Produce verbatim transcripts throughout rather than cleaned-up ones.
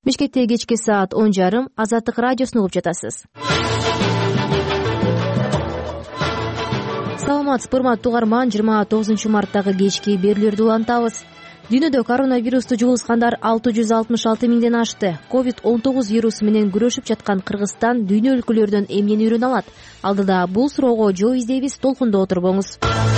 Бишкекте кечки саат он жарым Азаттык радиосун угуп жатасыз. Саламатсызбы, урматтуу угарман, жыйырма тогузунчу марттагы кечки берүүлөрдү улантабыз. Дүйнөдө коронавирусту жугузгандар алты жүз алтымыш алты миңден ашты. ковид он тогуз вирусу менен күрөшүп жаткан Кыргызстан дүйнө өлкөлөрүнөн эмнени үйрөнө алат? Алдыда бул суроого жооп издейбиз, толкунда отурбоңуз.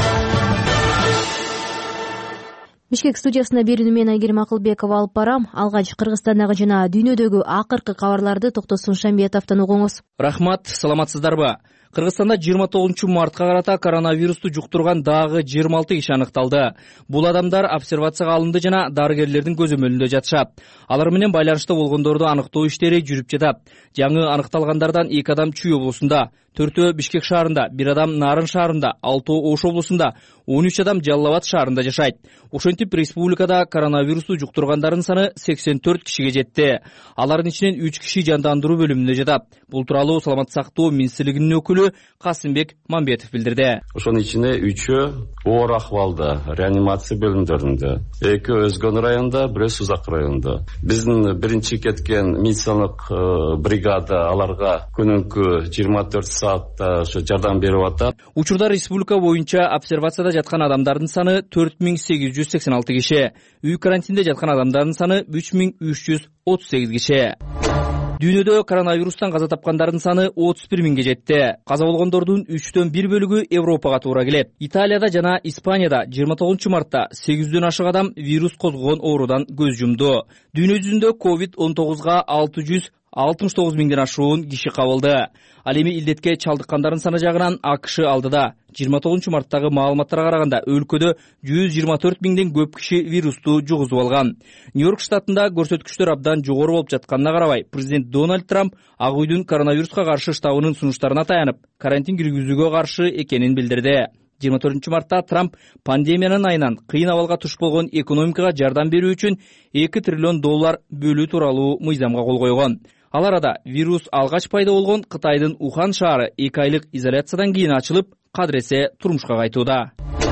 Бишкек студиясына берүүнү мен Айгерим Акылбекова алып барам. Алгач Кыргызстандагы жана дүйнөдөгү акыркы кабарларды Токтосун Шамбиетовдон угуңуз. Рахмат, саламатсыздарбы? Кыргызстанда жыйырма тогузунчу мартка карата коронавирусту жуктурган дагы жыйырма алты киши аныкталды. Бул адамдар обсервацияга алынды жана дарыгерлердин көзөмөлүндө жатышат. Алар менен байланышта болгондорду аныктоо иштери жүрүп жатат. Жаңы аныкталгандардан эки адам Чүй облусунда, төртөө Бишкек шаарында, бир адам Нарын шаарында, алтоо Ош облусунда, он үч адам Жалал Абад шаарында жашайт. Ошентип республикада коронавирусту жуктургандардын саны сексен төрт кишиге жетти. Алардын ичинен үч киши жандандыруу бөлүмүндө жатат. Бул тууралуу Саламаттык сактоо министрлигинин өкүлү Касымбек Мамбетов билдирди. Ошонун ичинде үчөө оор акыбалда, реанимация бөлүмдөрүндө, эки Өзгөн районунда, бирөө Сузак районунда. Биздин биринчи кеткен медициналык бригада аларга күнүнкү жыйырма төрт саатта ошо жардам берип атат. Учурда республика боюнча обсервацияда жаткан адамдардын саны төрт миң сегиз жүз сексен алты киши, үй карантинде жаткан адамдардын саны үч миң үч жүз отуз сегиз киши. Дүйнөдө коронавирустан каза тапкандардын саны отуз бир миңге жетти. Каза болгондордун үчтөн бир бөлүгү Европага туура келет. Италияда жана Испанияда жыйырма тогузунчу мартта сегиз жүздөн ашык адам вирус козгогон оорудан көз жумду. Дүйнө жүзүндө ковид он тогузга алты жүз алтымыш тогуз миңден ашуун киши кабылды. Ал эми илдетке чалдыккандардын саны жагынан АКШ алдыда. жыйырма тогузунчу марттагы маалыматтарга караганда өлкөдө жүз жыйырма төрт миңден көп киши вирусту жугузуп алган. Нью-Йорк штатында көрсөткүчтөр абдан жогору болуп жатканына карабай, президент Дональд Трамп Ак үйдүн коронавируска каршы штабынын сунуштарына таянып, карантин киргизүүгө каршы экенин билдирди. жыйырма төртүнчү мартта Трамп пандемиянын айынан кыйын абалга туш болгон экономикага жардам берүү үчүн эки триллион доллар бөлүү тууралуу мыйзамга кол койгон. Ал арада вирус алгач пайда болгон Кытайдын Ухан шаары эки айлык изоляциядан кийин ачылып, кадыресе турмушка кайтууда.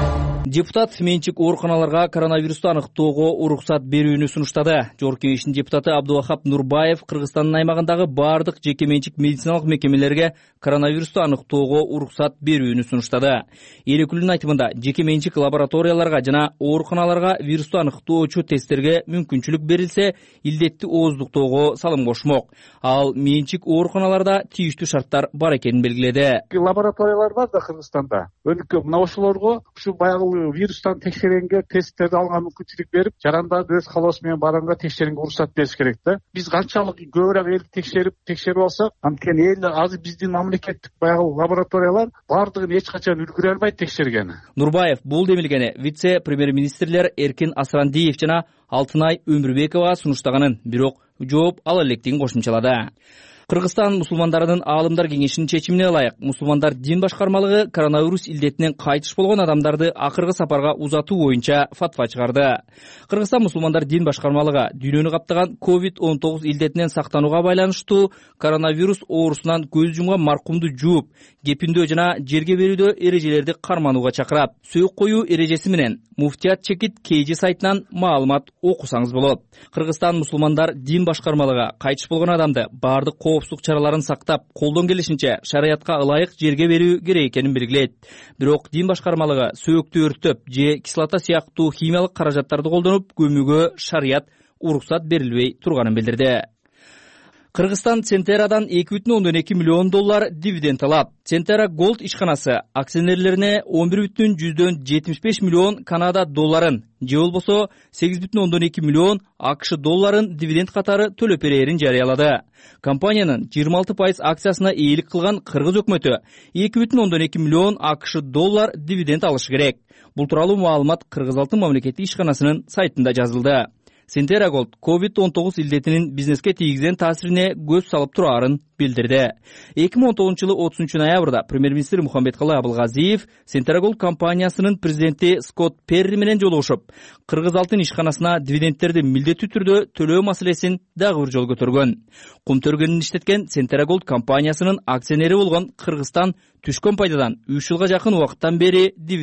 Депутат менчик ооруканаларга коронавирусту аныктоого уруксат берүүнү сунуштады. Жогорку кеңештин депутаты Абдулвахап Нурбаев Кыргызстандын аймагындагы бардык жеке менчик медициналык мекемелерге коронавирусту аныктоого уруксат берүүнү сунуштады. Эл өкүлүнүн айтымында, жеке менчик лабораторияларга жана ооруканаларга вирусту аныктоочу тесттерге мүмкүнчүлүк берилсе, илдетти ооздуктоого салым кошмок. Ал менчик ооруканаларда тийиштүү шарттар бар экенин белгиледи. Лабораториялар бар да Кыргызстанда. Өлкө мына ошолорго ушу баягы вирустан текшергенге тесттерди алган мүмкүнчүлүк берип, жарандарды өз калоосу менен барганга текшерүүгө уруксат бериш керек да. Биз канчалык көбүрөөк элди текшерип, текшерип алсак, анткени эл азыр биздин мамлекеттик баягы лабораториялар бардыгын эч качан үлгүрө албайт текшергени. Нурбаев бул демилгени вице-премьер-министрлер Эркин Асрандиев жана Алтынай Өмүрбекова сунуштаганын, бирок жооп ала электигин кошумчалады. Кыргызстан мусулмандарынын аалымдар кеңешинин чечимине ылайык, мусулмандар дин башкармалыгы коронавирус илдетинен кайтыш болгон адамдарды акыркы сапарга узатуу боюнча фатва чыгарды. Кыргызстан мусулмандар дин башкармалыгы дүйнөнү каптаган ковид он тогуз илдетинен сактанууга байланыштуу коронавирус оорусунан көз жумган маркумду жууп, кепиндөө жана жерге берүүдө эрежелерди карманууга чакырат. Сөйүк коюу эрежеси менен Муфтият Чекит Кейжи сайтынан маалымат окусаңыз болот. Кыргызстан мусулмандар дин башкармалыгы кайтыш болгон адамды бардык коопсуздук чараларын сактап, колдон келишинче шариятка ылайык жерге берүү керек экенин белгилейт. Бирок дин башкармалыгы сөөктү өрттөп же кислота сыяктуу химиялык каражаттарды колдонуп көмүүгө шарият уруксат берилбей турганын билдирди. Кыргызстан Центерадан эки бүтүн ондон эки миллион доллар дивиденд алат. Центера Голд ишканасы акционерлерине он бир бүтүн жүздөн жетимиш беш миллион Канада долларын же болбосо сегиз бүтүн ондон эки миллион АКШ долларын дивиденд катары төлөп берерин жарыялады. Компаниянын жыйырма алты пайыз акциясына ээлик кылган Кыргыз өкмөтү эки бүтүн ондон эки миллион АКШ доллар дивиденд алышы керек. Бул тууралуу маалымат Кыргыз алтын мамлекеттик ишканасынын сайтында жазылды. Центера Голд ковид он тогуз илдетинин бизнеске тийгизген таасирине көз салып турарын билдирди. эки миң он тогузунчу жылы отузунчу ноябрда премьер-министр Мухамбеткалый Абылгазиев Центера Голд компаниясынын президенти Скотт Перри менен жолугушуп, Кыргыз алтын ишканасына дивидендтерди милдеттүү түрдө төлөө маселесин дагы бир жолу көтөргөн. Кум төргөнүн иштеткен Центера Голд компаниясынын акционери болгон Кыргызстан түшкөн пайдадан үч жылга жакын убакыттан бери дивиденд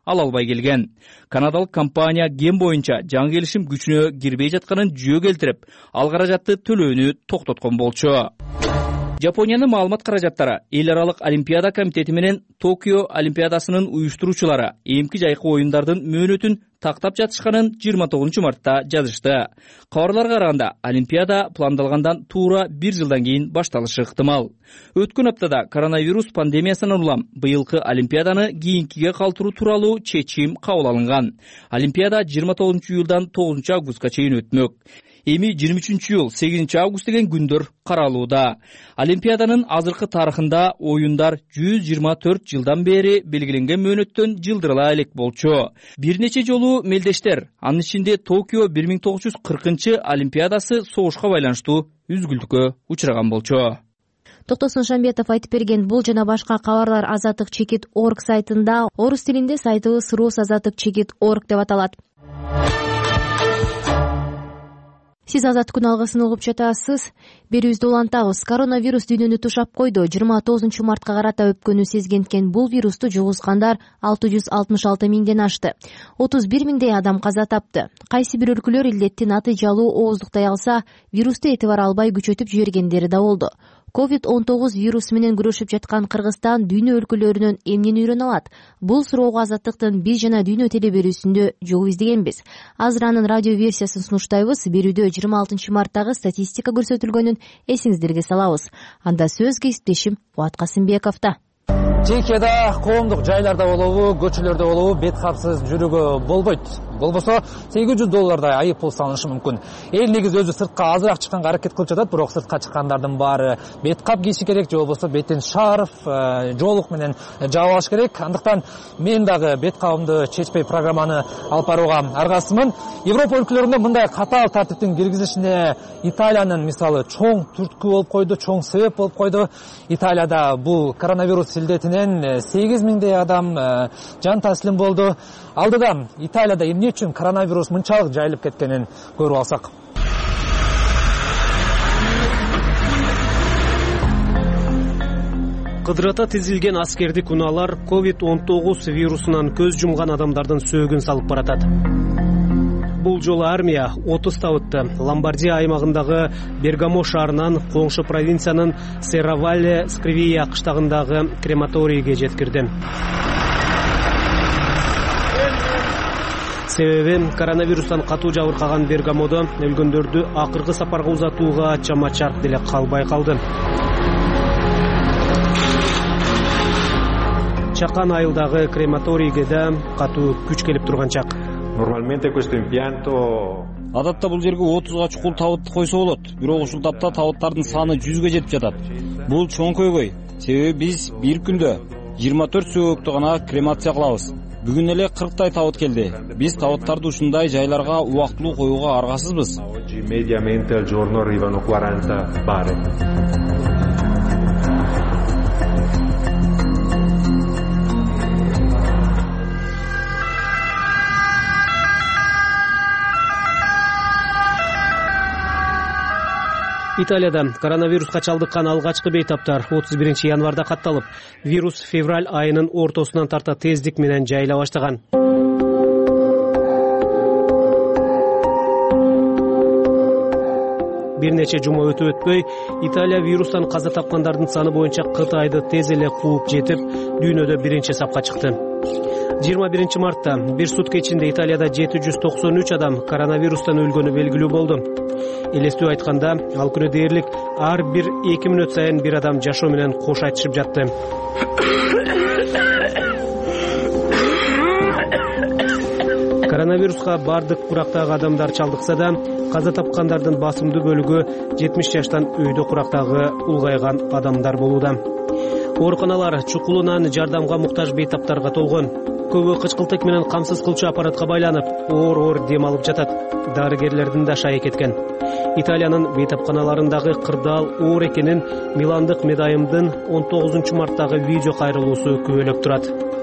ала албай келген. Канадалык компания ген боюнча жаңы келишим күчүнө кирбей жатканын жүйө келтирип, ал каражатты төлөөнү токтоткон болчу. Жапониянын маалымат каражаттары эл аралык Олимпиада комитети менен Токио Олимпиадасынын уюштуруучулары эмки жайкы оюндардын мөөнөтүн тактап жатышканын жыйырма тогузунчу мартта жазышты. Кабарларга караганда, Олимпиада пландалгандан туура бир жылдан кийин башталышы ыктымал. Өткөн аптада коронавирус пандемиясынан улам быйылкы Олимпиаданы кийинкиге калтыруу тууралуу чечим кабыл алынган. Олимпиада жыйырма тогузунчу июлдан тогузунчу августка чейин өтмөк. Эми жыйырма үчүнчү июль сегизинчи август деген күндөр каралууда. Олимпиаданын азыркы тарыхында оюндар жүз жыйырма төрт жылдан бери белгиленген мөөнөттөн жылдырыла элек болчу. Бир нече жолу мелдештер, анын ичинде Токио бир миң тогуз жүз кыркынчы Олимпиадасы согушка байланыштуу үзгүлтүккө учураган болчу. Токтосун Шамбетов айтып берген бул жана башка кабарлар азаттык чекит точка орг сайтында, орус тилинде сайтыбыз рус азаттык чекит точка орг деп аталат. Сиз азаттык күн алгысын угуп жатасыз. Берүүбүздү улантабыз. Коронавирус дүйнөнү тушап койду. жыйырма тогузунчу мартка карата өпкөнү сезгенткен бул вирусту жугузгандар алты жүз алтымыш алты миңден ашты. отуз бир миңдей адам каза тапты. Кайсы бир өлкөлөр илдетти натыйжалуу ооздуктай алса, вирусту этибар албай күчөтүп жибергендери да болду. ковид он тогуз вирусу менен күрөшүп жаткан Кыргызстан дүйнө өлкөлөрүнөн эмнени үйрөнө алат? Бул суроого азаттыктын биз жана дүйнө теле берүүсүндө жол издегенбиз. Азыр анын радио версиясын сунуштайбыз. Берүүдө жыйырма алтынчы марттагы статистика көрсөтүлгөнүн эсиңиздерге салабыз. Анда сөз кесиптешим Фуат Касымбековдо. Чекияда, коомдук жайларда болобу, көчөлөрдө болобу бет капсыз жүрүүгө болбойт. Болбосо сегиз жүз доллардай айып пул салынышы мүмкүн. Эл негизи өзү сыртка азыраак чыкканга аракет кылып жатат, бирок сыртка чыккандардын баары бет кап кийиши керек, же болбосо беттен шарф, жоолук менен жаап алыш керек. Андыктан мен дагы бет кабымды чечпей программаны алып барууга аргасызмын. Европа өлкөлөрүндө мындай катаал тартиптин киргизишине Италиянын мисалы чоң түрткү болуп койду, чоң себеп болуп койду. Италияда бул коронавирус илдетинен сегиз миңдей адам жан таслим болду. Алдыда Италияда эмне үчүн коронавирус мынчалык жайылып кеткенин көрүп алсак. Кыдырата тизилген аскердик унаалар ковид он тогуз вирусунан көз жумган адамдардын сөөгүн салып баратат. Бул жолу армия отуз табытты Ломбардия аймагындагы Бергамо шаарынан коңшу провинциянын Серравалле Скривия кыштагындагы крематорийге жеткирди. Себеби коронавирустан катуу жабыркаган Бергамодо өлгөндөрдү акыркы сапарга узатууга чама-чарк деле калбай калды. Чакан айылдагы крематорийге да катуу күч келип турган чак. Normalmente questo impianto Адатта бул жерге отузга чукул табыт койсо болот, бирок ушул тапта табыттардын саны жүзгө жетип жатат. Бул чоң көйгөй, себеби биз бир күндө жыйырма төрт сөөгөктү гана кремация кылабыз. Бүгүн эле кырктай табыт келди. Биз табыттарды ушундай жайларга убактылуу коюуга аргасызбыз. Oggi mediamente al giorno arrivano quaranta bare. Италияда коронавируска чалдыккан алгачкы бейтаптар отуз биринчи январда катталып, вирус февраль айынын ортосунан тарта тездик менен жайыла баштаган. Бир нече жума өтүп өтпөй, Италия вирустан каза тапкандардын саны боюнча Кытайды тез эле кууп жетип, дүйнөдө биринчи сапка чыкты. жыйырма биринчи мартта бир сутка ичинде Италияда жети жүз токсон үч адам коронавирустан өлгөнү белгилүү болду. Элестүү айтканда, ал күнү дээрлик ар бир эки мүнөт сайын бир адам жашоо менен кош айтышып жатты. Коронавируска бардык курактагы адамдар чалдыкса да, каза тапкандардын басымдуу бөлүгү жетимиш жаштан өйдө курактагы улгайган адамдар болууда. Ооруканалар чукулунан жардамга муктаж бейтаптарга толгон. Көбү кычкылтык менен камсыз кылчу аппаратка байланып, оор-оор дем алып жатат. Дарыгерлердин да шайы кеткен. Италиянын бейтапканаларындагы кырдаал оор экенин Миландык медайымдын он тогузунчу марттагы видео кайрылуусу күбөлөп турат.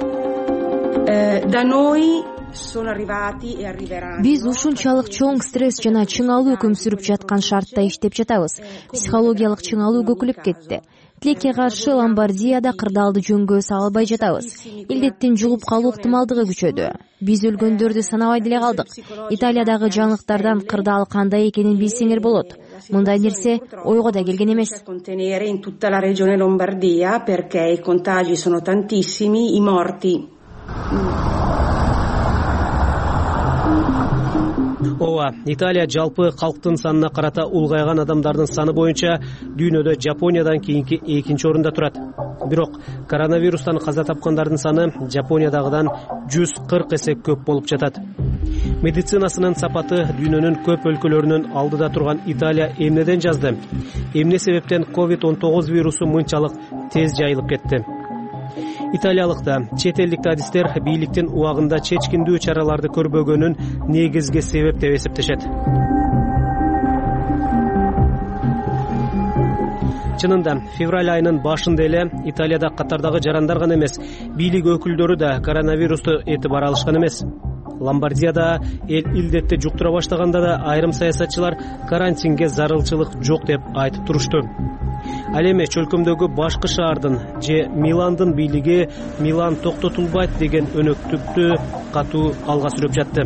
Биз ушунчалык чоң стресс жана чыңалуу өкүм сүрүп жаткан шартта иштеп жатабыз. Психологиялык чыңалуу көкүлүп кетти. тилекке каршы Ломбардияда кырдаалды жөнгө сала албай жатабыз. Илдеттин жугуп калуу ыктымалдыгы күчөдү. Биз өлгөндөрдү санабай деле калдык. Италиядагы жаңылыктардан кырдаал кандай экенин билсеңер болот. Мындай нерсе ойго да келген эмес. Contenere in tutta la regione Lombardia perché i contagi sono tantissimi, i morti. Ооба, Италия жалпы калктын санына карата улгайган адамдардын саны боюнча дүйнөдө Жапониядан кийинки экинчи орунда турат. Бирок коронавирустан каза тапкандардын саны Жапониядагыдан жүз кырк эсе көп болуп жатат. Медицинасынын сапаты дүйнөнүн көп өлкөлөрүнүн алдыда турган Италия эмнеден жазды? Эмне себептен ковид он тогуз вирусу мынчалык тез жайылып кетти? Италиялыкта чет элдик адистер бийликтин убагында чечкиндүү чараларды көрбөгөнүн негизги себеп деп эсептешет. Чынында, февраль айынын башында эле Италияда катардагы жарандар гана эмес, бийлик өкүлдөрү да коронавирусту этибар алышкан эмес. Ломбардияда эл илдетти жуктура баштаганда да айрым саясатчылар карантинге зарылчылык жок деп айтып турушту. Ал эми чөлкөмдөгү башкы шаардын же Миландын бийлиги Милан токтотулбайт деген өнөктүктү катуу алга сүрөп жатты.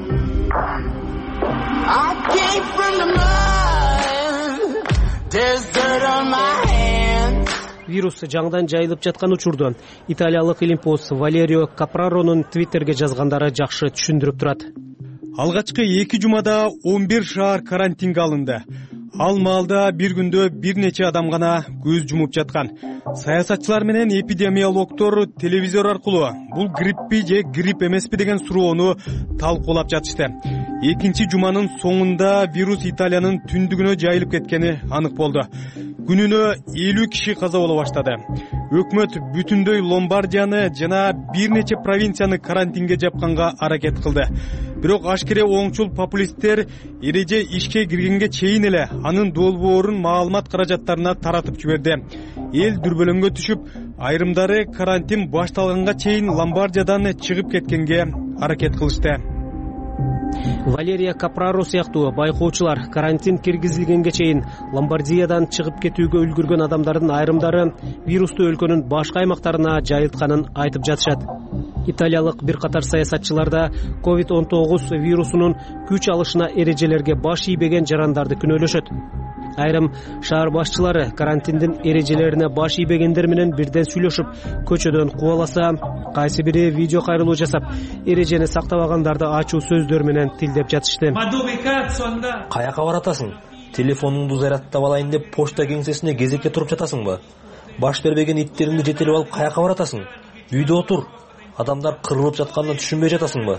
Вирус жаңдан жайылып жаткан учурду италиялык илимпоз Валерио Капраронун твиттерге жазгандары жакшы түшүндүрүп турат. Алгачкы эки жумада он бир шаар карантинге алынды. Ал маалда бир күндө бир нече адам гана көз жумуп жаткан. Саясатчылар менен эпидемиологдор телевизор аркылуу бул гриппи же грипп эмеспи деген суроону талкуулап жатышты. Экинчи жуманын соңунда вирус Италиянын түндүгүнө жайылып кеткени анык болду. Күнүнө элүү киши каза боло баштады. Өкмөт бүтүндөй Ломбардияны жана бир нече провинцияны карантинге жапканга аракет кылды. Бирок ашкере оңчул популисттер эреже ишке киргенге чейин эле анын долбоорун маалымат каражаттарына таратып жиберди. Эл дүрбөлөңгө түшүп, айрымдары карантин башталганга чейин Ломбардиядан чыгып кеткенге аракет кылышты. Валерия Капраро сыяктуу байкоочулар карантин киргизилгенге чейин Ломбардиядан чыгып кетүүгө үлгүргөн адамдардын айрымдары вирусту өлкөнүн башка аймактарына жайылтканын айтып жатышат. Италиялык бир катар саясатчылар да ковид он тогуз вирусунун күч алышына эрежелерге баш ийбеген жарандарды күнөөлөшөт. Айрым шаар башчылары карантиндин эрежелерине баш ийбегендер менен бирден сүйлөшүп, көчөдөн кубаласа, кайсы бири видео кайрылуу жасап, эрежени сактабагандарды ачуу сөздөр менен тилдеп жатышты. Каяка баратасың? Телефонуңду зарядтап алайын деп почта кеңсесине кезекке туруп жатасыңбы? Баш бербеген иттериңди жетелеп алып каяка баратасың? Үйдө отур. Адамдар кырылып жатканын түшүнбөй жатасыңбы?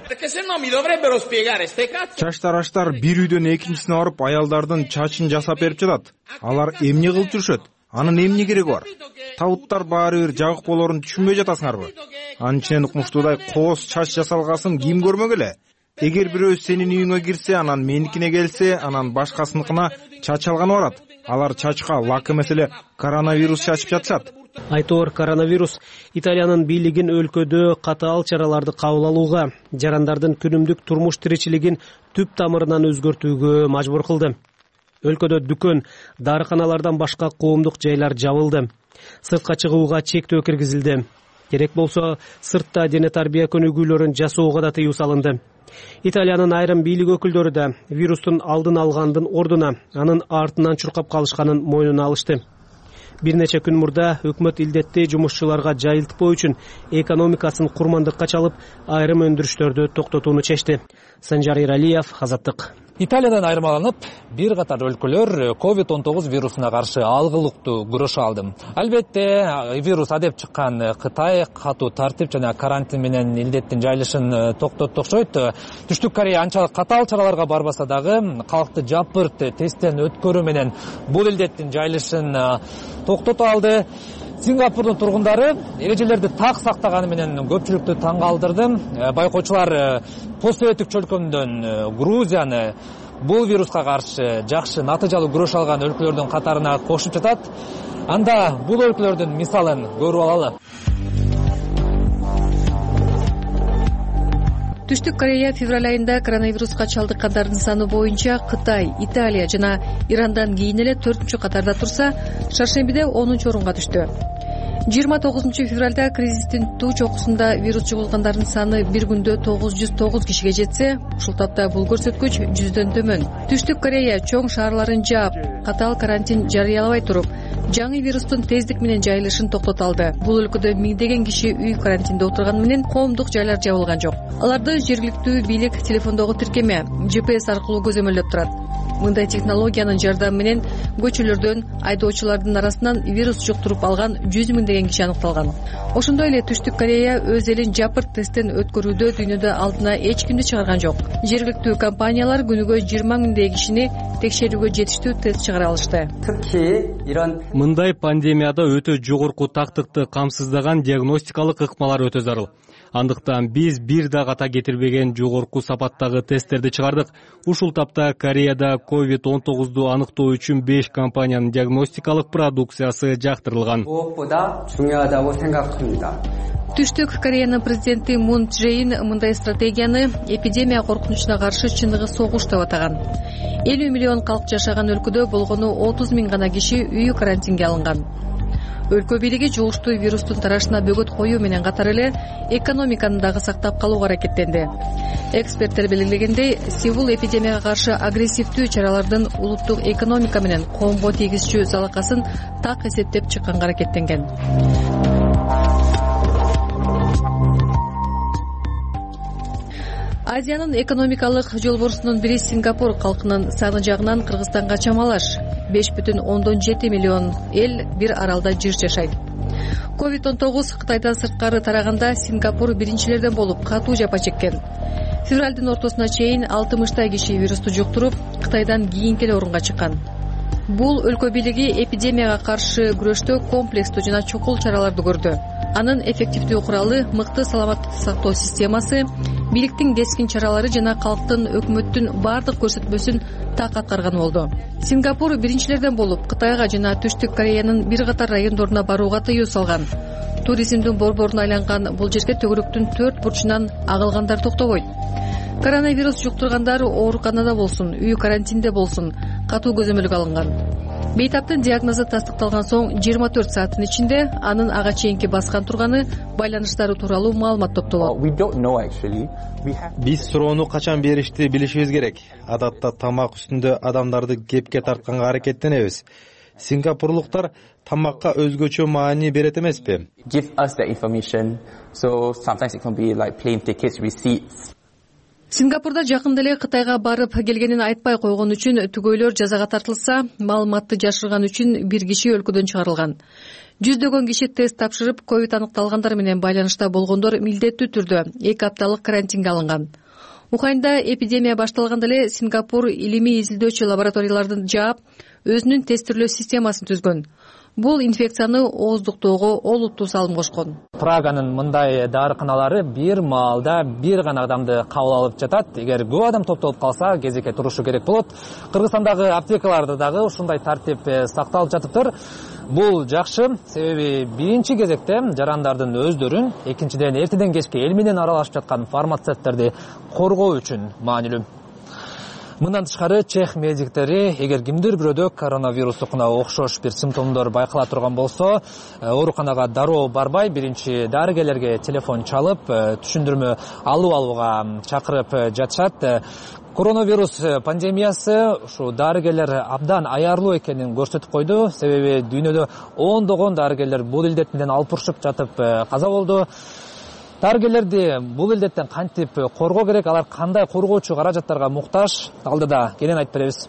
Чач тараштар бир үйдөн экинчисине барып аялдардын чачын жасап берип жатат. Алар эмне кылып жүрүшөт? Анын эмне кереги бар? Табыттар баары бир жагык болорун түшүнбөй жатасыңарбы? Анын ичинен укмуштуудай кооз чач жасалгасын ким көрмөк эле? Эгер бирөө сенин үйүңө кирсе, анан меникине келсе, анан башкасыныкына чач алганы барат. Алар чачка лак эмес эле коронавирус чачып жатышат. Айтор коронавирус Италиянын бийлигин өлкөдө катаал чараларды кабыл алууга, жарандардын күнүмдүк турмуш тиричилигин түп тамырынан өзгөртүүгө мажбур кылды. Өлкөдө дүкөн, дарыканалардан башка коомдук жайлар жабылды. Сыртка чыгууга чектөө киргизилди. Керек болсо, сыртта дене тарбия көнүгүүлөрүн жасоого да тыюу салынды. Италиянын айрым бийлик өкүлдөрү да вирустун алдын алгандын ордуна анын артынан чуркап калышканын мойнуна алышты. Бир нече күн мурда өкмөт илдетти жумушчуларга жайылтпоо үчүн экономикасын курмандыкка чалып, айрым өндүрүштөрдү токтотууну чечти. Санжар Иралиев, Азаттык. Италиядан айырмаланып, бир катар өлкөлөр ковид он тогуз вирусуна каршы алгылыктуу күрөшө алды. Албетте, вирус адеп чыккан Кытай катуу тартип жана карантин менен илдеттин жайылышын токтотту окшойт. Түштүк Корея анчалык катаал чараларга барбаса дагы, калкты жапырт тесттен өткөрүү менен бул илдеттин жайылышын токтото алды. Сингапурдун тургундары эрежелерди так сактаганы менен көпчүлүктү таң калтырды. Байкоочулар постсоветтик чөлкөмдөн Грузияны бул вируска каршы жакшы натыйжалуу күрөш алган өлкөлөрдүн катарына кошуп жатат. Анда бул өлкөлөрдүн мисалын көрүп алалы. Түштүк Корея февраль айында коронавируска чалдыккандардын саны боюнча Кытай, Италия жана Ирандан кийин эле төртүнчү катарда турса, шаршембиде онунчу орунга түштү. жыйырма тогузунчу февралда кризистин туу чокусунда вирус жугулгандардын саны бир күндө тогуз жүз тогуз кишиге жетсе, ушул тапта бул көрсөткүч жүздөн төмөн. Түштүк Корея чоң шаарларын жаап, катаал карантин жарыялабай туруп, жаңы вирустун тездик менен жайылышын токтото алды. Бул өлкөдө миңдеген киши үй карантинде отурганы менен коомдук жайлар жабылган жок. Аларды жергиликтүү бийлик телефондогу тиркеме Джи Пи Эс аркылуу көзөмөлдөп турат. Мындай технологиянын жардамы менен көчөлөрдөн айдоочулардын арасынан вирус жуктуруп алган жүз миңдеген киши аныкталган. Ошондой эле Түштүк Корея өз элин жапырт тесттен өткөрүүдө дүйнөдө алдына эч кимди чыгарган жок. Жергиликтүү компаниялар күнүгө жыйырма миңдей кишини текшерүүгө жетиштүү тест чыгара алышты. Мындай пандемияда өтө жогорку тактыкты камсыздаган диагностикалык ыкмалар өтө зарыл. Андыктан биз бир да ката кетирбеген жогорку сапаттагы тесттерди чыгардык. Ушул тапта Кореяда ковид он тогузду аныктоо үчүн беш компаниянын диагностикалык продукциясы жактырылган. Түштүк Кореянын президенти Мун Чже Ин мындай стратегияны эпидемия коркунучуна каршы чыныгы согуш деп атаган. элүү миллион калк жашаган өлкөдө болгону отуз миң гана киши үй карантинге алынган. Өлкө бийлиги жугуштуу вирустун тарашына бөгөт коюу менен катар эле экономиканы дагы сактап калууга аракеттенди. Эксперттер белгилегендей, Сеул эпидемияга каршы агрессивдүү чаралардын улуттук экономика менен коомго тийгизчү залакасын так эсептеп чыкканга аракеттенген. Азиянын экономикалык жолборусунун бири Сингапур калкынын саны жагынан Кыргызстанга чамалаш беш бүтүн ондон жети миллион эл бир аралда жыш жашайт. ковид он тогуз Кытайдан сырткары тараганда Сингапур биринчилерден болуп катуу жапа чеккен. Февралдын ортосуна чейин алтымыштай киши вирусту жуктуруп, Кытайдан кийинки эле орунга чыккан. Бул өлкө бийлиги эпидемияга каршы күрөштө комплекстүү жана чокул чараларды көрдү. Анын эффективдүү куралы мыкты саламаттык сактоо системасы, бийликтин кескин чаралары жана калктын өкмөттүн бардык көрсөтмөсүн так аткарган болду. Сингапур биринчилерден болуп Кытайга жана Түштүк Кореянын бир катар райондоруна барууга тыюу салган. Туризмдин борборуна айланган бул жерге төгүрүктүн төрт бурчунан агылгандар токтобойт. Коронавирус жуктургандар ооруканада болсун, үй карантинде болсун, катуу көзөмөлгө алынган. Бейтаптын диагнозу тастыкталган соң жыйырма төрт сааттын ичинде анын ага чейинки баскан турганы, байланыштары тууралуу маалымат топтолот. Биз суроону качан беришти билишибиз керек. Адатта тамак үстүндө адамдарды кепке тартканга аракеттенебиз. Сингапурлуктар тамакка өзгөчө маани берет эмеспи? Give us that information. So sometimes it can be like plane tickets, receipts. Сингапурда жакында эле Кытайга барып келгенин айтпай койгон үчүн түгөйлөр жазага тартылса, маалыматты жашырган үчүн бир киши өлкөдөн чыгарылган. Жүздөгөн киши тест тапшырып, ковид аныкталгандар менен байланышта болгондор милдеттүү түрдө эки апталык карантинге алынган. Уханьда эпидемия башталганда эле Сингапур илимий изилдөөчү лабораториялардын жаап, өзүнүн тестирлөө системасын түзгөн. Бул инфекцияны ооздуктоого олуттуу салым кошкон. Праганын мындай дарыканалары бир маалда бир гана адамды кабыл алып жатат. Эгер көп адам топтолуп калса, кезекке турушу керек болот. Кыргызстандагы аптекаларда дагы ушундай тартип сакталып жатыптыр. Бул жакшы, себеби биринчи кезекте жарандардын өздөрүн, экинчиден эртеден кечке эл менен аралашып жаткан фармацевттерди коргоо үчүн маанилүү. Мындан тышкары чех медиктери эгер кимдир бирөөдө коронавирустукуна окшош бир симптомдор байкала турган болсо, ооруканага дароо барбай биринчи дарыгерлерге телефон чалып, түшүндүрмө алып алууга чакырып жатышат. Коронавирус пандемиясы ушу дарыгерлер абдан аярлуу экенин көрсөтүп койду. Себеби дүйнөдө ондогон дарыгерлер бул илдеттен алпурушуп жатып каза болду. Дарыгерлерди бул илдеттен кантип коргоо керек, алар кандай коргоочу каражаттарга муктаж, алдыда кенен айтып беребиз.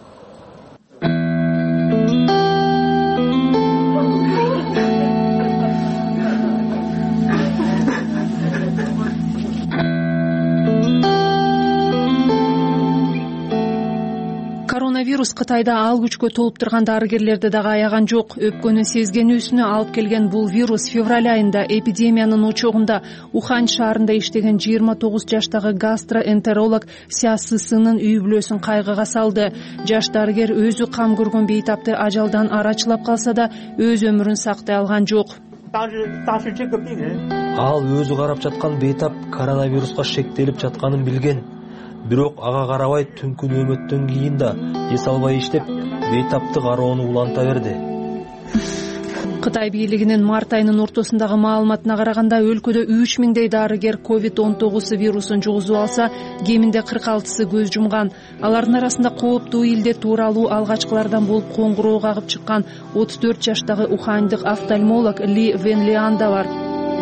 Коронавирус Кытайда ал күчкө толуп турган дарыгерлерди дагы аяган жок. Өпкөнү сезгенүүсүнө алып келген бул вирус февраль айында эпидемиянын очогунда Ухань шаарында иштеген жыйырма тогуз жаштагы гастроэнтеролог Ся Сысынын үй бүлөсүн кайгыга салды. Жаш дарыгер өзү кам көргөн бейтапты ажалдан арачылап калса да, өз өмүрүн сактай алган жок. ал өзү карап жаткан бейтап коронавируска шектелип жатканын билген. Бирок ага карабай түнкү нөөмөттөн кийин да эс албай иштеп, бейтапты кароону уланта берди. Кытай бийлигинин март айынын ортосундагы маалыматына караганда өлкөдө үч миңдей дарыгер ковид он тогуз вирусун жугузуп алса, кеминде кырк алтысы көз жумган. Алардын арасында кооптуу илдет тууралуу алгачкылардан болуп коңгуроо кагып чыккан отуз төрт жаштагы ухандык офтальмолог Ли Венлиан да бар.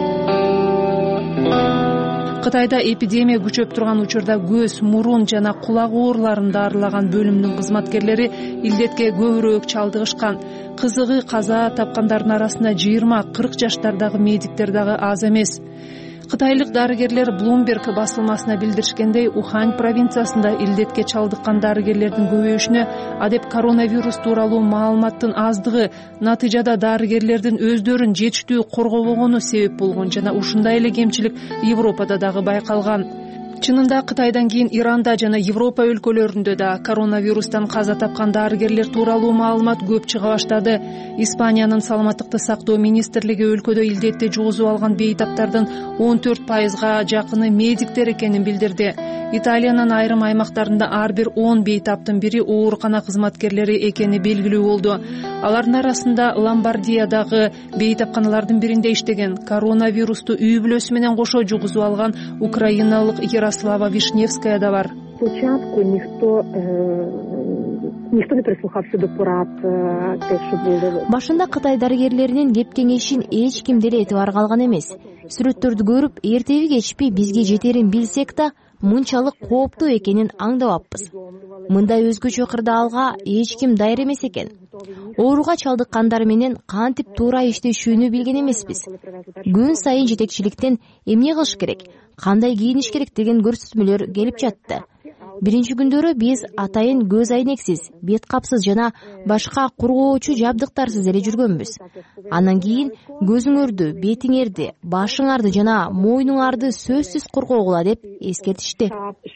Кытайда эпидемия күчөп турган учурда көз, мурун жана кулак ооруларын дарылаган бөлүмдүн кызматкерлери илдетке көбүрөөк чалдыгышкан. Кызыгы, каза тапкандардын арасында жыйырма кырк жаштардагы медиктер дагы аз эмес. Кытайлык дарыгерлер Bloomberg басылмасына билдиришкендей, Ухань провинциясында илдетке чалдыккан дарыгерлердин көбөйүшүнө адеп коронавирус тууралуу маалыматтын аздыгы, натыйжада дарыгерлердин өздөрүн жетиштүү коргобогону себеп болгон жана ушундай эле кемчилик Европада дагы байкалган. Чынында Кытайдан кийин Иранда жана Европа өлкөлөрүндө да коронавирустан каза тапкан дарыгерлер тууралуу маалымат көп чыга баштады. Испаниянын саламаттыкты сактоо министрлиги өлкөдө илдетти жугузуп алган бейтаптардын он төрт пайызга жакыны медиктер экенин билдирди. Италиянын айрым аймактарында ар бир он бейтаптын бири оорукана кызматкерлери экени белгилүү болду. Алардын арасында Ломбардиядагы бейтапканалардын биринде иштеген, коронавирусту үй бүлөсү менен кошо жугузуп алган украиналык Ярослава Вишневская да бар. Спочатку ніхто ніхто не прислухався до порад те, що було. Башында Кытай дарыгерлеринин кеп кеңешин эч ким деле этибарга алган эмес. Сүрөттөрдү көрүп, эртеби кечпи бизге жетерин билсек да, мынчалык кооптуу экенин аңдабаппыз. Мындай өзгөчө кырдаалга эч ким дайыр эмес экен. Ооруга чалдыккандар менен кантип туура иштешүүнү билген эмеспиз. Күн сайын жетекчиликтен эмне кылыш керек, кандай кийиниш керек деген көрсөтмөлөр келип жатты. Биринчи күндөрү биз атайын көз айнексиз, бет капсыз жана башка кургоочу жабдыктарсыз эле жүргөнбүз. Андан кийин көзүңөрдү, бетиңерди, башыңарды жана мойнуңарды сөзсүз коргогула деп эскертишти.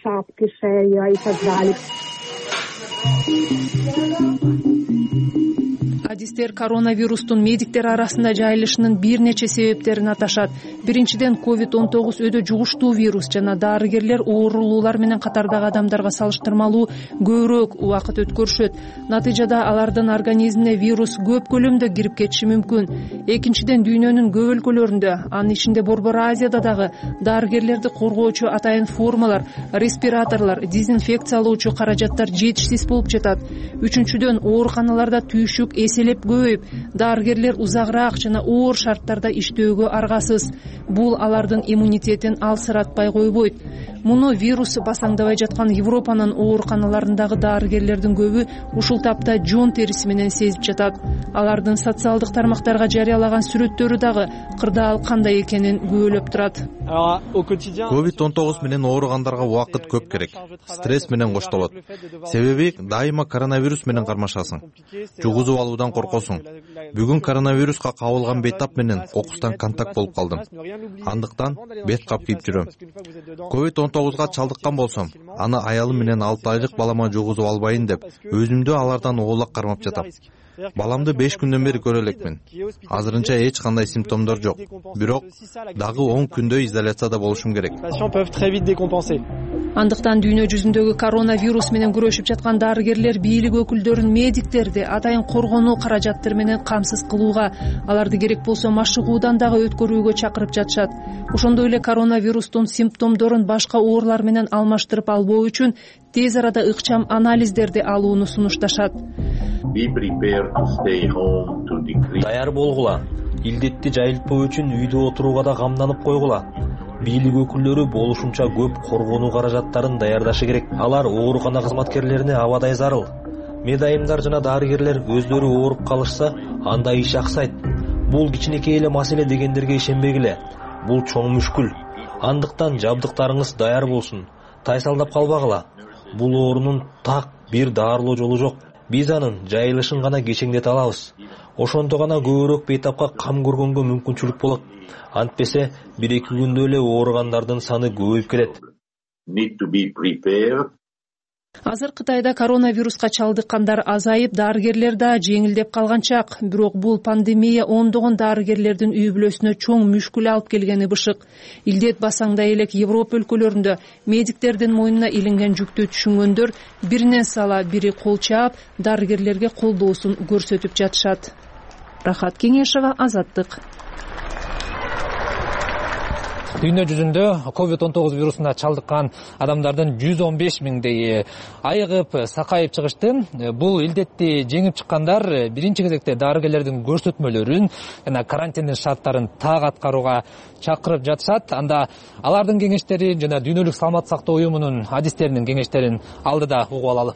Адистер коронавирустун медиктер арасында жайылышынын бир нече себептерин аташат. Биринчиден, ковид он тогуз өтө жугуштуу вирус жана дарыгерлер оорулуулар менен катардагы адамдарга салыштырмалуу көбүрөөк убакыт өткөрүшөт. Натыйжада алардын организмине вирус көп көлөмдө кирип кетиши мүмкүн. Экинчиден, дүйнөнүн көп өлкөлөрүндө, анын ичинде Борбор Азияда дагы дарыгерлерди коргоочу атайын формалар, респираторлор, дезинфекциялоочу каражаттар жетишсиз болуп жатат. Үчүнчүдөн, ооруканаларда түйшүк эселеп көбөйүп, дарыгерлер узагыраак жана оор шарттарда иштөөгө аргасыз. Бул алардын иммунитетин алсыратпай койбойт. Муну вирус басаңдабай жаткан Европанын ооруканаларындагы дарыгерлердин көбү ушул тапта жон териси менен сезип жатат. Алардын социалдык тармактарга жарыялаган сүрөттөрү дагы кырдаал кандай экенин күбөлөп турат. ковид он тогуз менен ооругандарга убакыт көп керек. Стресс менен коштолот. Себеби дайыма коронавирус менен кармашасың. Жугузуп алуудан коркосуң. Бүгүн коронавируска кабылган бейтап менен кокустан контакт болуп калдым. Андыктан бет кап кийип жүрөм. ковид он тогузга чалдыккан болсом, аны аялым менен алты айлык балама жугузуп албайын деп, өзүмдү алардан оолак кармап жатам. Баламды беш күндөн бери көрө элекмин. Азырынча эч кандай симптомдор жок. Бирок дагы он күндө изоляцияда болушум керек. Андыктан дүйнө жүзүндөгү коронавирус менен күрөшүп жаткан дарыгерлер бийлик өкүлдөрүн медиктерди атайын коргонуу каражаттары менен камсыз кылууга, аларды керек болсо машыгуудан дагы өткөрүүгө чакырып жатышат. Ошондой эле коронавирустун симптомдорун башка оорулар менен алмаштырып албоо үчүн тез арада ыкчам анализдерди алууну сунушташат. Даяр болгула. Илдетти жайылтпоо үчүн үйдө отурууга да камданып койгула. Бийлик өкүлдөрү болушунча көп коргонуу каражаттарын даярдашы керек. Алар оорукана кызматкерлерине абадай зарыл. Медайымдар жана дарыгерлер өздөрү ооруп калышса, анда иш аксайт. Бул кичинекей эле маселе дегендерге ишенбегиле. Бул чоң мүшкүл. Андыктан жабдыктарыңыз даяр болсун. Тайсалдап калбагыла. Бул оорунун так бир даарылоо жолу жок. Биз анын жайылышын гана кечеңдете алабыз. Ошондо гана көбүрөөк бейтапка кам көргөнгө мүмкүнчүлүк болот. Антпесе бир эки күндө эле ооругандардын саны көбөйүп келет. Азыр Кытайда коронавируска чалдыккандар азайып, дарыгерлер да жеңилдеп калган чак. Бирок бул пандемия ондогон дарыгерлердин үй бүлөсүнө чоң мүшкүл алып келгени бышык. Илдет басаңдай элек Европа өлкөлөрүндө медиктердин мойнуна илинген жүктү түшүнгөндөр биринен сала бири кол чаап, дарыгерлерге колдоосун көрсөтүп жатышат. Рахат Кеңешова, Азаттык. Дүйнө жүзүндө ковид он тогуз вирусуна чалдыккан адамдардын жүз он беш миңдейи айыгып, сакайып чыгышты. Бул илдетти жеңип чыккандар биринчи кезекте дарыгерлердин көрсөтмөлөрүн жана карантиндин шарттарын так аткарууга чакырып жатышат. Анда алардын кеңештерин жана Дүйнөлүк саламаттык сактоо уюмунун адистеринин кеңештерин алдыда угуп алалы.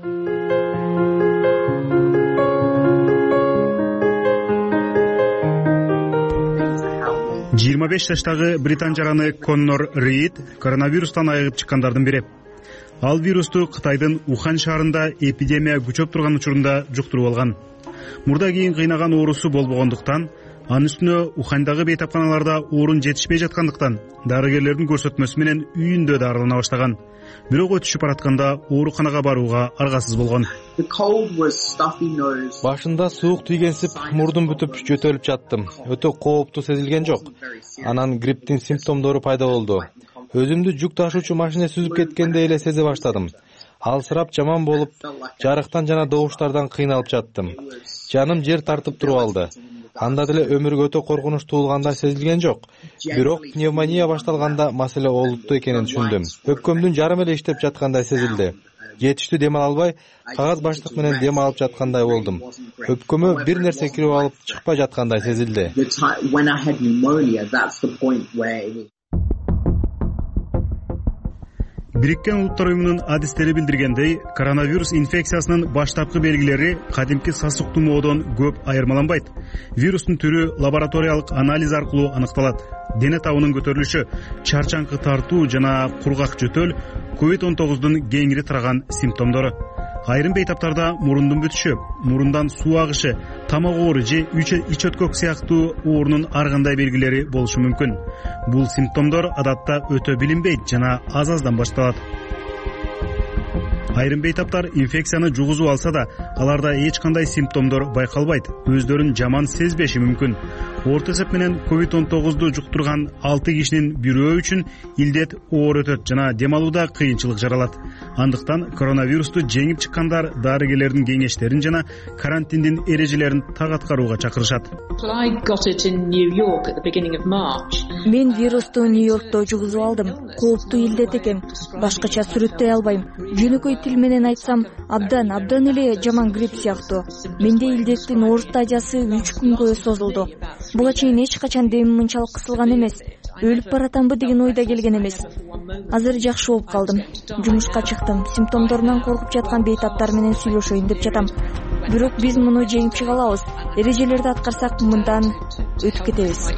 жыйырма беш жаштагы британ жараны Коннор Рид коронавирустан айыгып чыккандардын бири. Ал вирусту Кытайдын Ухан шаарында эпидемия күчөп турган учурунда жуктуруп алган. Мурда кийин кыйнаган оорусу болбогондуктан, анын үстүнө Ухандагы бейтапканаларда орун жетишпей жаткандыктан дарыгерлердин көрсөтмөсү менен үйүндө дарылана баштаган. Бирок өтүшүп баратканда ооруканага барууга аргасыз болгон. Башында суук тийгенсип, мурдум бүтүп жөтөлүп жаттым. Өтө кооптуу сезилген жок. Анан грипптин симптомдору пайда болду. Өзүмдү жүк ташуучу машина сүзүп кеткендей эле сезе баштадым. Алсырап жаман болуп, жарыктан жана добуштардан кыйналып жаттым. Жаным жер тартып туруп алды. Анда деле өмүргө өтө коркунуч туулгандай сезилген жок. Бирок пневмония башталганда маселе олуттуу экенин түшүндүм. Өпкөмдүн жарымы эле иштеп жаткандай сезилди. Жетиштүү дем ала албай, кагаз баштык менен дем алып жаткандай болдум. Өпкөмө бир нерсе кирип алып чыкпай жаткандай сезилди. Бириккен Улуттар уюмунун адистери билдиргендей, коронавирус инфекциясынын баштапкы белгилери кадимки сасык тумоодон көп айырмаланбайт. Вирустун түрү лабораториялык анализ аркылуу аныкталат. Дене табынын көтөрүлүшү, чарчаңкы тартуу жана кургак жөтөл ковид он тогуздун кеңири тараган симптомдору. Айрым бейтаптарда мурундун бүтүшү, мурундан суу агышы, тамак оору же ич өткөк сыяктуу оорунун ар кандай белгилери болушу мүмкүн. Бул симптомдор адатта өтө билинбейт жана аз-аздан башталат. Айрым бейтаптар инфекцияны жугузуп алса да, аларда эч кандай симптомдор байкалбайт, өздөрүн жаман сезбеши мүмкүн. Орто эсеп менен ковид он тогузду жуктурган алты кишинин бирөө үчүн илдет оор өтөт жана дем алууда кыйынчылык жаралат. Андыктан коронавирусту жеңип чыккандар дарыгерлердин кеңештерин жана карантиндин эрежелерин так аткарууга чакырышат. Мен вирусту Нью-Йоркто жугузуп алдым. Кооптуу илдет экен. Башкача сүрөттөй албайм. Жөнөкөй тил менен айтсам, абдан абдан эле жаман грипп сыяктуу. Менде илдеттин оор стадиясы үч күнгө созулду. Буга чейин эч качан демим мынчалык кысылган эмес. Өлүп баратамбы деген ойда келген эмес. Азыр жакшы болуп калдым. Жумушка чыктым. Симптомдорунан коркуп жаткан бейтаптар менен сүйлөшөйүн деп жатам. Бирок биз муну жеңип чыга алабыз. Эрежелерди аткарсак мындан өтүп кетебиз.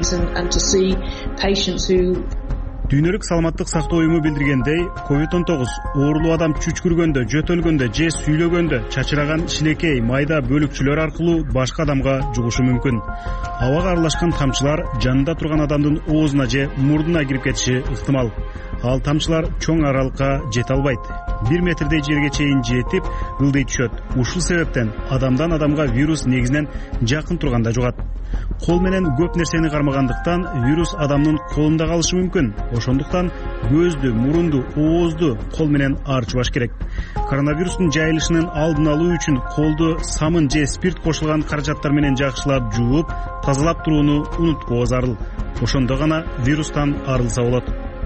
Дүйнөлүк саламаттык сактоо уюму билдиргендей, ковид он тогуз оорулуу адам чүчкүргөндө, жөтөлгөндө же сүйлөгөндө чачыраган шилекей, майда бөлүкчөлөр аркылуу башка адамга жугушу мүмкүн. Абага аралашкан тамчылар жанында турган адамдын оозуна же мурдуна кирип кетиши ыктымал. Ал тамчылар чоң аралыкка жете албайт. бир метрдей жерге чейин жетип, ылдый түшөт. Ушул себептен адамдан адамга вирус негизинен жакын турганда жугат. Кол менен көп нерсени кармагандыктан вирус адамдын колунда калышы мүмкүн. Ошондуктан көздү, мурунду, оозду кол менен арчыбаш керек. Коронавирустун жайылышынын алдын алуу үчүн колду самын же спирт кошулган каражаттар менен жакшылап жууп, тазалап турууну унутпоо зарыл. Ошондо гана вирустан арылса болот.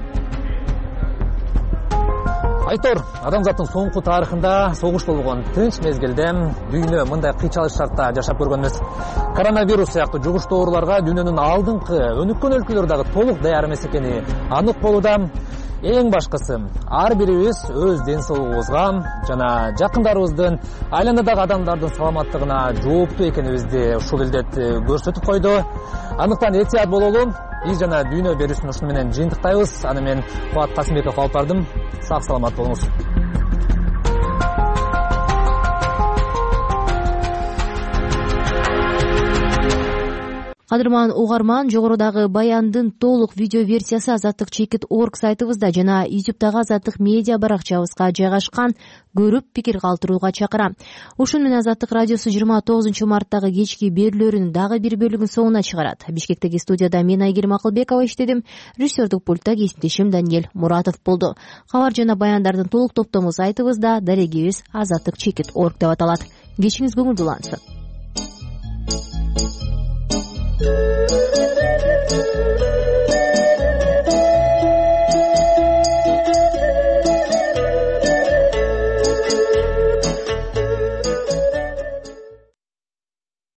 Айтор, адамзаттын соңку тарыхында согуш болгон тынч мезгилде дүйнө мындай кыйчалык шартта жашап көргөн эмес. Коронавирус сыяктуу жугуштуу ооруларга дүйнөнүн алдыңкы өнүккөн өлкөлөрү дагы толук даяр эмес экени анык болууда. Эң башкысы, ар бирибиз өз ден соолугубузга жана жакындарыбыздын, айланадагы адамдардын саламаттыгына жооптуу экенибизди ушул илдет көрсөтүп койду. Андыктан этият бололу. Биз жана дүйнө берүүсүн ушуну менен жыйынтыктайбыз. Аны мен Кубат Касымбеков алып бардым. Сак саламат болуңуз. кадырман угарман, жогорудагы баяндын толук видео версиясы азаттык чекит орг сайтыбызда жана ютубтагы азаттык медиа баракчабызга жайгашкан, көрүп пикир калтырууга чакырам. Ушун менен азаттык радиосу жыйырма тогузунчу марттагы кечки берүүлөрүнүн дагы бир бөлүгүн соңуна чыгарат. Бишкектеги студияда мен Айгерим Акылбекова иштедим. Режиссердук пультта кесиптешим Даниэль Муратов болду. Кабар жана баяндардын толук топтому сайтыбызда, дарегибиз азаттык чекит орг деп аталат. Кечиңиз көңүлдүү улансын.